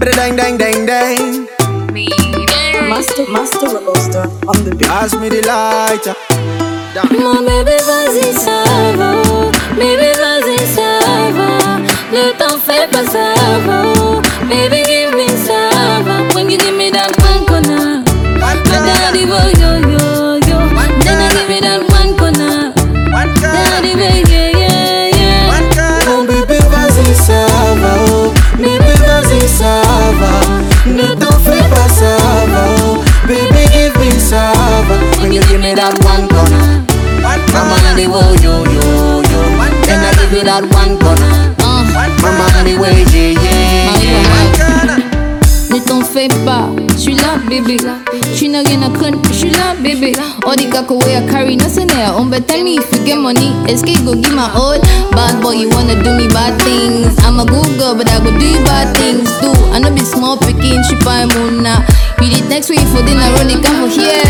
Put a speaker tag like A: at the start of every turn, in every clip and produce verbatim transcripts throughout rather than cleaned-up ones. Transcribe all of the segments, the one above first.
A: dang dang dang dang.
B: Master, master robuster on the beat.
A: Pass me the lighter.
C: Mon bébé, vas-y, ça va. Bébé, vas-y, ça va. Ne t'en fais pas, ça va. Baby, give me ça va. When you give me that one corner, my daddy boy, yo, yo, yo. Then I give me that one corner. Daddy boy, yeah, yeah, yeah.
A: Mon bébé, vas-y, ça va. Bébé, vas-y, ça va. Ne t'en fais pas, ça va. Baby, give me ça va. When you give me that one corner. Mama honey, whoa, yo, yo, yo. Then I give you that one corner. uh, Mama honey, way, yeah, yeah, yeah.
C: Ne t'en fais pas, j'suis là, bébé. J'suis n'a rien à craindre, j'suis là, bébé. All the cock away I carry, nothing there. On but tell me if you get money, escape go give my all. Bad boy, you wanna do me bad things. I'm a good girl, but I go do you bad things too. I know be small picking, she buy muna. You did next week for dinner, run it come for here.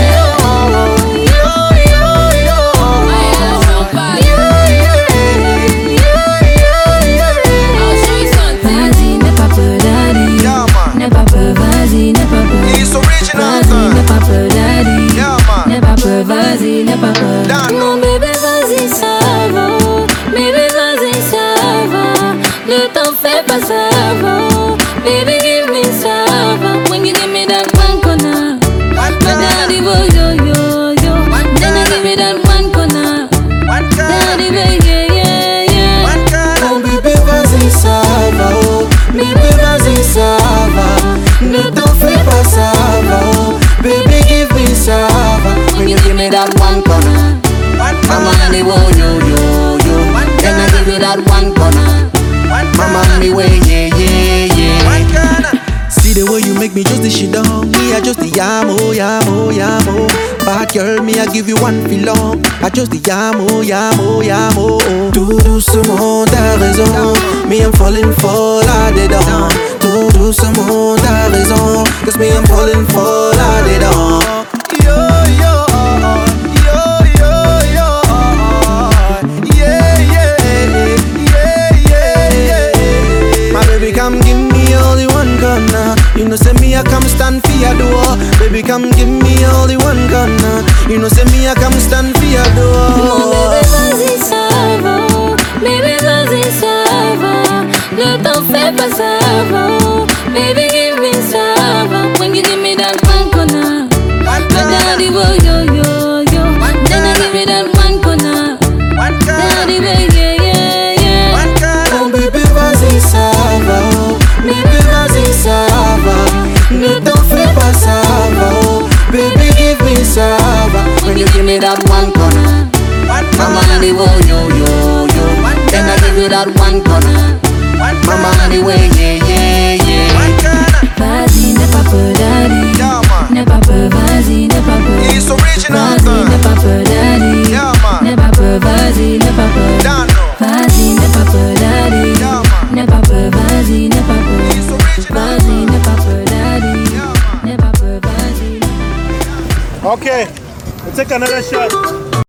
C: Vas-y, n'aie pas peur. Mon bébé, vas-y, ça va. Bébé, vas-y, ça va. Ne t'en fais pas, ça va. Baby, give me ça va. When you give me that one corner, my daddy boy, yo, yo, yo. Then I give me that one corner. Daddy boy, yeah, yeah, yeah.
A: Mon bébé, vas-y, ça va. Bébé, vas-y, ça va. Ne t'en fais pas, ça va. Baby, give me ça va. When you give me that one corner, Mama honey, whoa, yo, yo, yo. Then I give you that one corner. Mama honey, way, yeah, yeah, yeah. See the way you make me just the shit down. Me, I just the yamo, yamo, yamo. Bad girl, me, I give you one feel long. I just the yamo, yamo, yamo. Tout doucement, t'as raison. Me, I'm falling for la dedans. Tout doucement, t'as raison. Cause me, I'm falling for la dedans. Yo, yo, yo, yo, yo. Yeah, yeah, yeah, yeah, yeah. My baby, come give me all the one corner. You know, say me, I come stand for your door. Baby, come give me all the one corner. You know, say me, I come stand for your door.
C: Mon bébé, vas-y, ça va. Bébé, vas-y, ça va. Ne t'en fais pas, ça va. Baby, give me ça va. When you give me that one corner, my daddy boy, yo, yo, yo. Then I give me that one corner. Daddy boy, yeah, yeah, yeah.
A: Mon bébé, vas-y, ça va. Bébé, vas-y, ça va. Ne t'en fais pas, ça va. Baby, give me ça va. When you give me that one corner, Mama honey, whoa, yo, yo, yo. Then I give you that one corner. Mama honey, way, yeah, yeah, yeah.
C: Vas-y, n'aie pas peur, daddy. N'aie pas peur, vas-y, n'aie pas peur. Vas-y, n'aie pas peur, daddy. N'aie pas peur, vas-y, n'aie pas peur. Vas-y, n'aie pas peur, daddy. N'aie pas peur, vas-y, n'aie pas peur. Vas-y, n'aie pas peur, daddy. N'aie pas peur, vas-y, n'aie pas peur.
D: Okay, we'll take another shot.